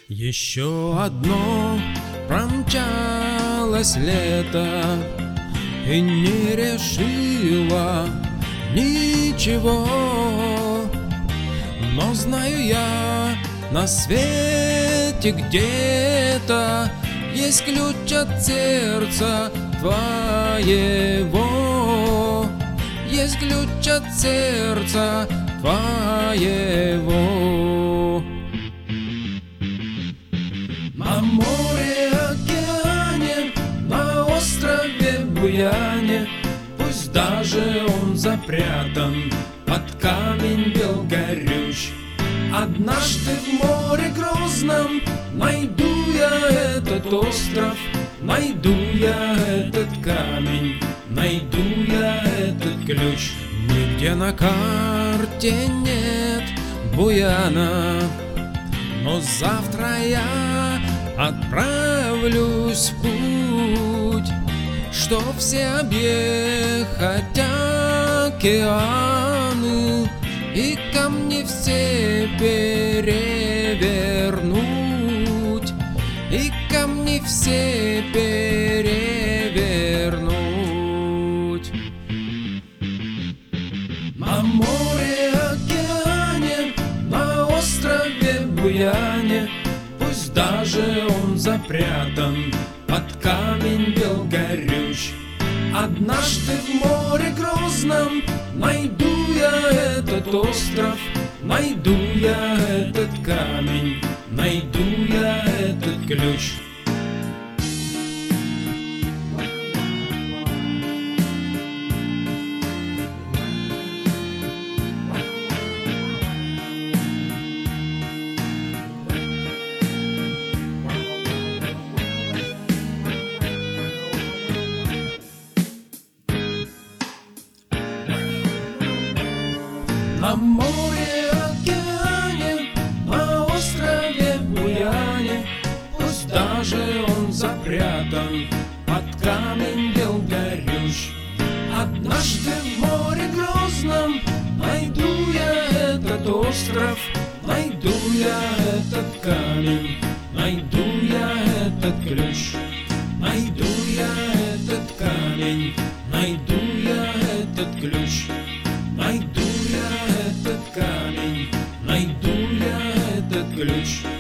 Еще одно промчалось лето и не решила ничего. Но знаю я, на свете где-то есть ключ от сердца твоего. Есть ключ от сердца твоего. На море, океане, на острове Буяне, пусть даже он запрятан под камень белгорющ, однажды в море грозном найду я этот остров, найду я этот камень, найду я этот ключ. Нигде на карте нет Буяна, но завтра я отправлюсь в путь, чтоб все объехать океаны и камни все перевернуть, и камни все перевернуть. На море, океане, на острове Буяне, пусть даже он запрятан под камень белгорющ, однажды в море грозном найду я этот остров, найду я этот камень, найду я этот ключ. На море, океане, на острове Буяне, пусть даже он запрятан под камень белгорющ, однажды в море грозном найду я этот остров, найду я этот камень, найду я этот ключ, найду я этот камень, найду я этот ключ, найду я этот камень, найду я этот ключ.